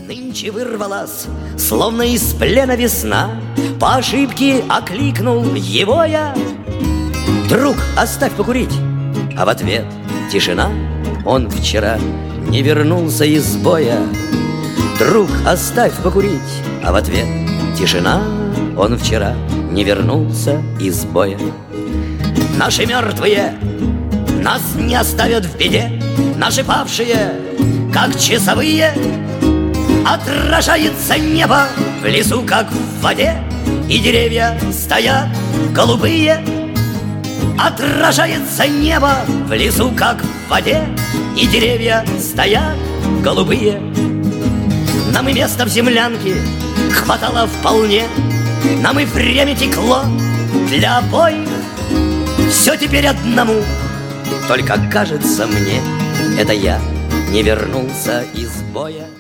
Нынче вырвалась, словно из плена весна. По ошибке окликнул его я: «Друг, оставь покурить!» А в ответ тишина. Он вчера не вернулся из боя. «Друг, оставь покурить!» А в ответ тишина. Он вчера не вернулся из боя. Наши мертвые нас не оставят в беде. Наши павшие, как часовые, отражается небо в лесу, как в воде, и деревья стоят голубые. Отражается небо в лесу, как в воде, и деревья стоят голубые. Нам и место в землянке хватало вполне, нам и время текло для обоих. Все теперь одному, только кажется мне, это я не вернулся из боя.